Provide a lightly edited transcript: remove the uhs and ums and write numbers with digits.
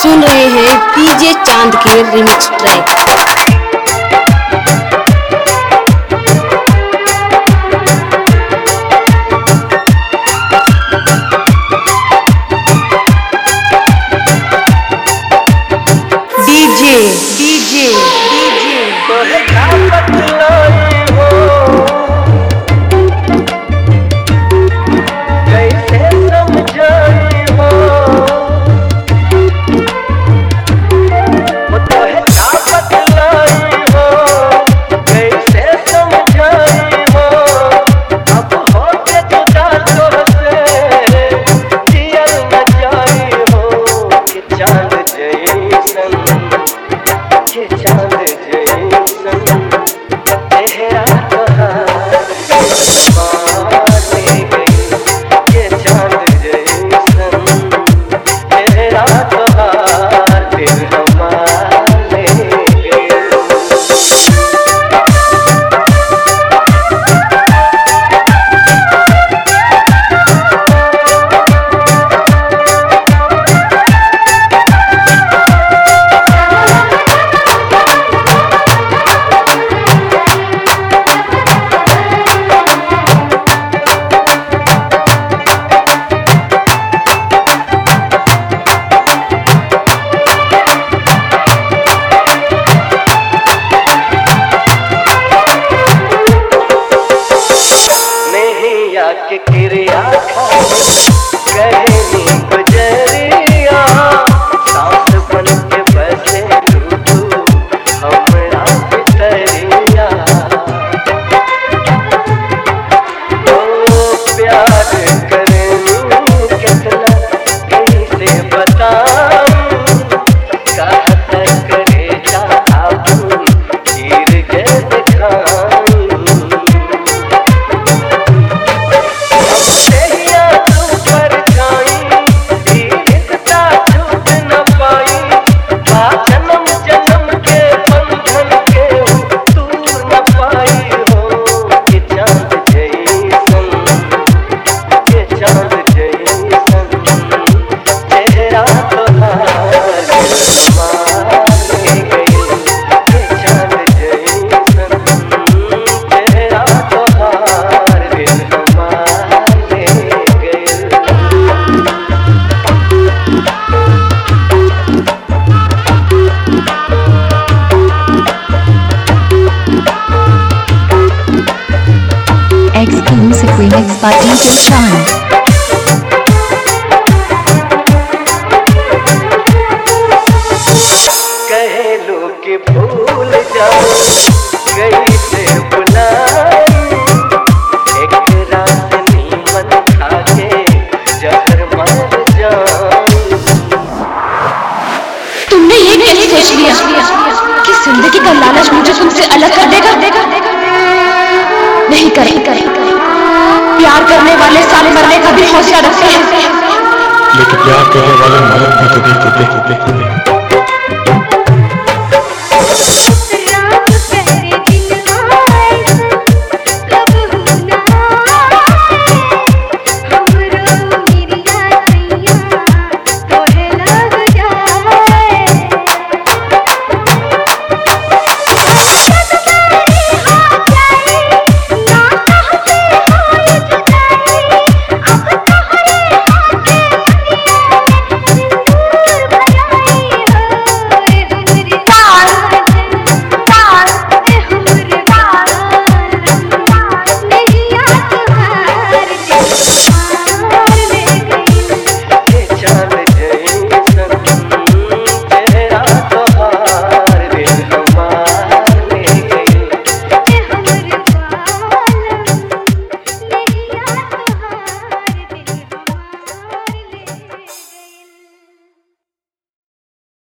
सुन रहे हैं डीजे चांद के रिमिक्स ट्रैक। डीजे के क्रिया कहनी गुजरिया सांस बन के बसे तू हमरा पितरिया ओ प्यार करनी कितना कैसे बताऊं कहत करे जा चीर के दिखाऊं Exclusive remix by DJ Chand. कहे लो कि भूल जाओ गई से बुलाई एक रात नीमन खा के जहर मर जाऊं। तुमने ये कैसे सोच लिया कि जिंदगी का लालच मुझे तुमसे अलग कर देगा? नहीं करे। प्यार करने वाले साले मरने का भी हौसला रखते हैं, लेकिन प्यार करने वाले मरद भी तो देखते।